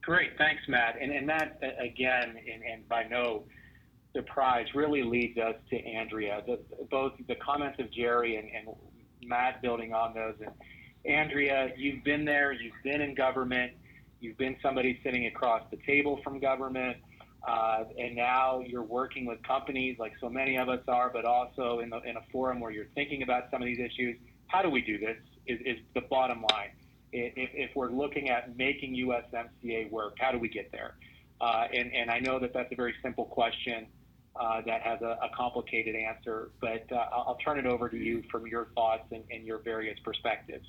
Great, thanks, Matt. And that, again, and by no surprise, really leads us to Andrea. Both the comments of Jerry and Matt building on those. And Andrea, you've been there, you've been in government, you've been somebody sitting across the table from government, and now you're working with companies like so many of us are, but also in a forum where you're thinking about some of these issues. How do we do this is the bottom line. If we're looking at making USMCA work, how do we get there? And I know that that's a very simple question that has a complicated answer, but I'll turn it over to you from your thoughts and your various perspectives.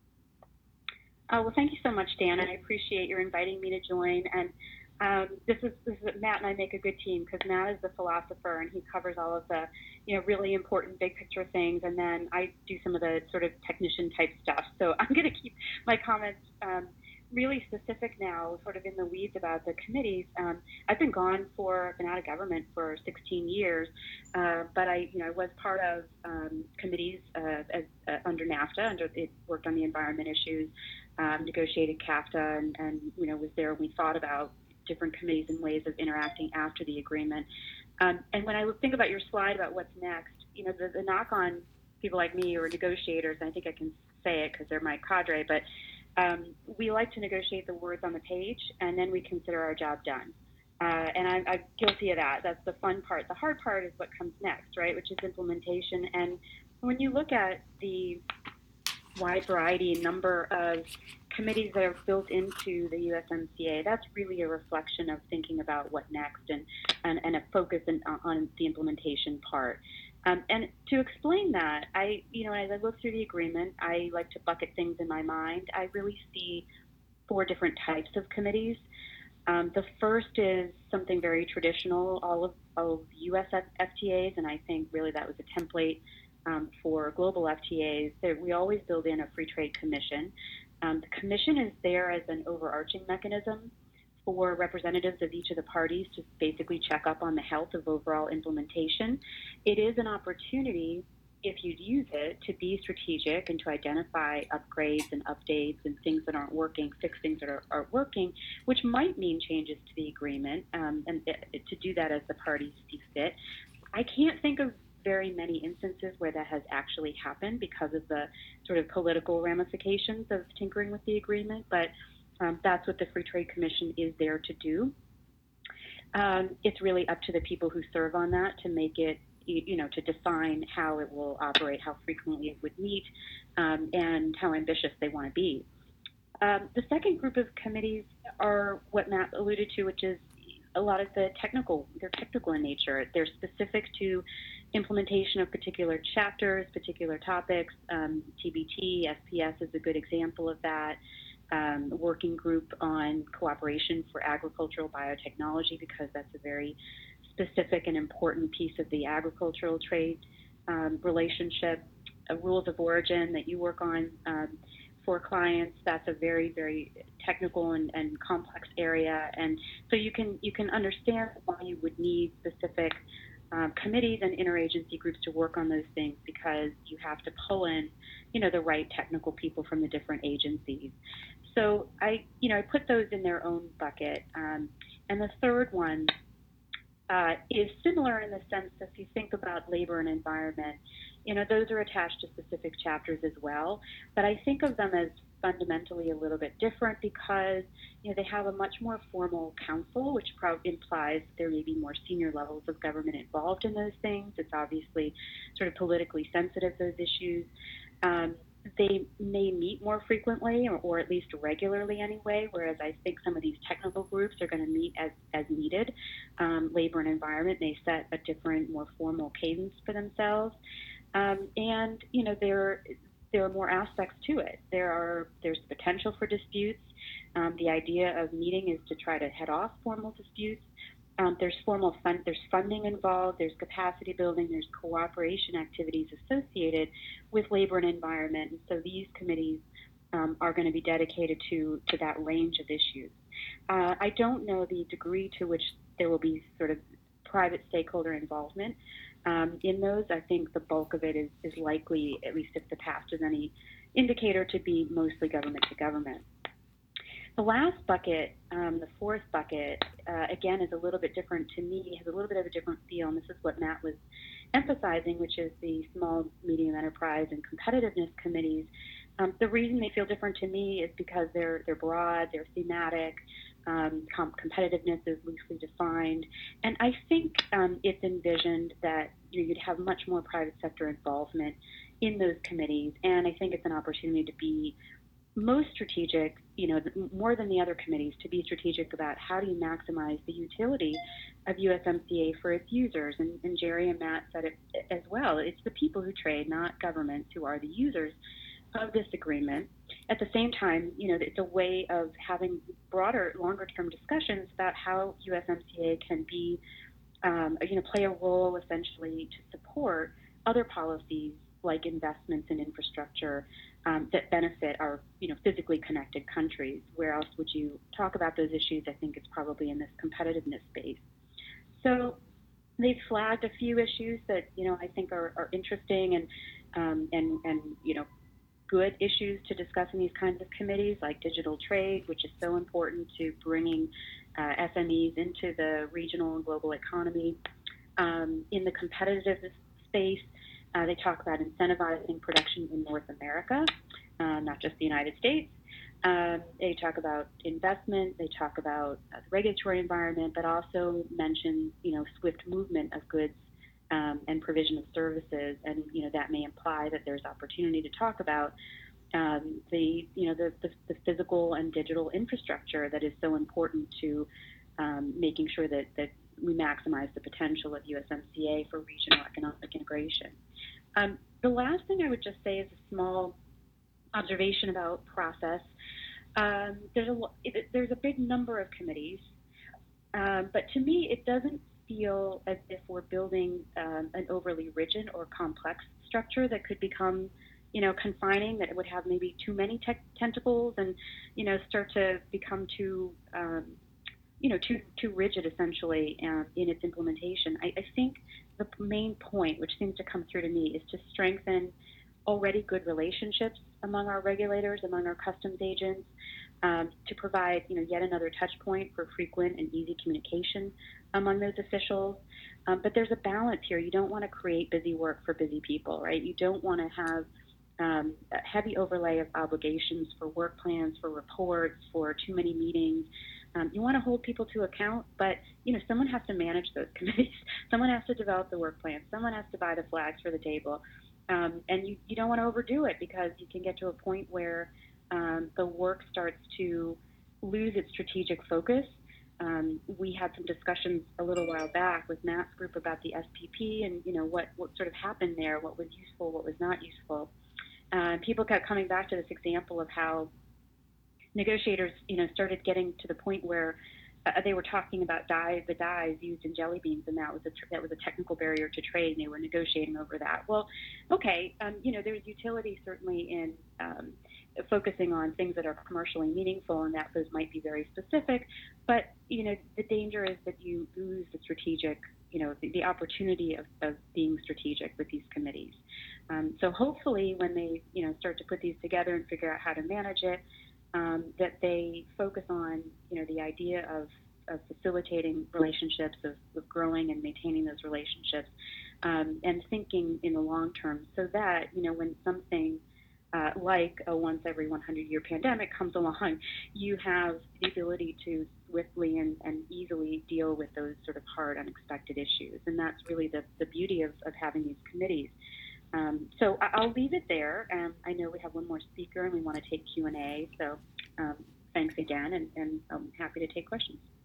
Well, thank you so much, Dan. I appreciate your inviting me to join. And this is Matt and I make a good team because Matt is the philosopher and he covers all of the really important big picture things, and then I do some of the sort of technician type stuff. So I'm going to keep my comments really specific now, sort of in the weeds about the committees. I've been out of government for 16 years, but I was part of committees under NAFTA. It worked on the environment issues, negotiated CAFTA, and was there when we thought about different committees and ways of interacting after the agreement. And when I think about your slide about what's next, the knock on people like me who are negotiators, and I think I can say it because they're my cadre, but we like to negotiate the words on the page, and then we consider our job done. And I'm guilty of that. That's the fun part. The hard part is what comes next, right, which is implementation. And when you look at the wide variety and number of committees that are built into the USMCA, that's really a reflection of thinking about what next and a focus on the implementation part. And to explain that, as I look through the agreement, I like to bucket things in my mind. I really see 4 different types of committees. The first is something very traditional, all of U.S. FTAs, and I think really that was a template for global FTAs. That we always build in a free trade commission. The commission is there as an overarching mechanism for representatives of each of the parties to basically check up on the health of overall implementation. It is an opportunity, if you'd use it, to be strategic and to identify upgrades and updates and things that aren't working, fix things that are working, which might mean changes to the agreement, and to do that as the parties see fit. I can't think of very many instances where that has actually happened because of the sort of political ramifications of tinkering with the agreement, but that's what the Free Trade Commission is there to do. It's really up to the people who serve on that to make it, to define how it will operate, how frequently it would meet, and how ambitious they want to be. The second group of committees are what Matt alluded to, which is a lot of they're technical in nature. They're specific to implementation of particular chapters, particular topics. TBT, SPS is a good example of that. Working group on cooperation for agricultural biotechnology, because that's a very specific and important piece of the agricultural trade relationship. Rules of origin that you work on for clients, that's a very, very technical and complex area. And so you can understand why you would need specific committees and interagency groups to work on those things, because you have to pull in, the right technical people from the different agencies. So I put those in their own bucket. And the third one is similar in the sense that if you think about labor and environment, those are attached to specific chapters as well. But I think of them as fundamentally a little bit different because, they have a much more formal council, which probably implies there may be more senior levels of government involved in those things. It's obviously sort of politically sensitive, those issues. They may meet more frequently or at least regularly anyway, whereas I think some of these technical groups are going to meet as needed. Labor and environment may set a different, more formal cadence for themselves. And, there are more aspects to it. There's potential for disputes. The idea of meeting is to try to head off formal disputes. There's funding involved, there's capacity building, there's cooperation activities associated with labor and environment. And so these committees are going to be dedicated to that range of issues. I don't know the degree to which there will be sort of private stakeholder involvement in those. I think the bulk of it is likely, at least if the past is any indicator, to be mostly government to government. The last bucket the fourth bucket, again, is a little bit different to me, has a little bit of a different feel, and this is what Matt was emphasizing, which is the small, medium enterprise and competitiveness committees. The reason they feel different to me is because they're broad, they're thematic, competitiveness is loosely defined, and I think it's envisioned that you'd have much more private sector involvement in those committees, and I think it's an opportunity to be most strategic, more than the other committees, to be strategic about how do you maximize the utility of USMCA for its users. And Jerry and Matt said it as well. It's the people who trade, not governments, who are the users of this agreement. At the same time, it's a way of having broader, longer-term discussions about how USMCA can be, play a role essentially to support other policies like investments in infrastructure that benefit our, physically connected countries. Where else would you talk about those issues? I think it's probably in this competitiveness space. So they've flagged a few issues that, I think are interesting and good issues to discuss in these kinds of committees, like digital trade, which is so important to bringing SMEs into the regional and global economy. In the competitive space, they talk about incentivizing production in North America, not just the United States. They talk about investment. They talk about the regulatory environment, but also mention, swift movement of goods and provision of services, and that may imply that there's opportunity to talk about the physical and digital infrastructure that is so important to making sure that we maximize the potential of USMCA for regional economic integration. The last thing I would just say is a small observation about process. There's a big number of committees, but to me it doesn't feel as if we're building an overly rigid or complex structure that could become confining, that it would have maybe too many tentacles and start to become too rigid essentially in its implementation. I think the main point, which seems to come through to me, is to strengthen already good relationships among our regulators, among our customs agents, to provide yet another touch point for frequent and easy communication among those officials. But there's a balance here. You don't want to create busy work for busy people, right? You don't want to have a heavy overlay of obligations for work plans, for reports, for too many meetings. You want to hold people to account, but someone has to manage those committees. Someone has to develop the work plan. Someone has to buy the flags for the table. And you don't want to overdo it, because you can get to a point where the work starts to lose its strategic focus. We had some discussions a little while back with Matt's group about the SPP and what sort of happened there, what was useful, what was not useful. People kept coming back to this example of how negotiators started getting to the point where they were talking about the dyes used in jelly beans, and that was a technical barrier to trade, and they were negotiating over that. Well, okay, there's utility certainly in focusing on things that are commercially meaningful, and that those might be very specific, but the danger is that you lose the strategic, the opportunity of being strategic with these committees. So hopefully when they start to put these together and figure out how to manage it, that they focus on the idea of facilitating relationships, of growing and maintaining those relationships, and thinking in the long term, so that when something like a once every 100-year pandemic comes along, you have the ability to swiftly and easily deal with those sort of hard, unexpected issues. And that's really the beauty of having these committees. So I'll leave it there. I know we have one more speaker and we want to take Q&A. So thanks again, and I'm happy to take questions.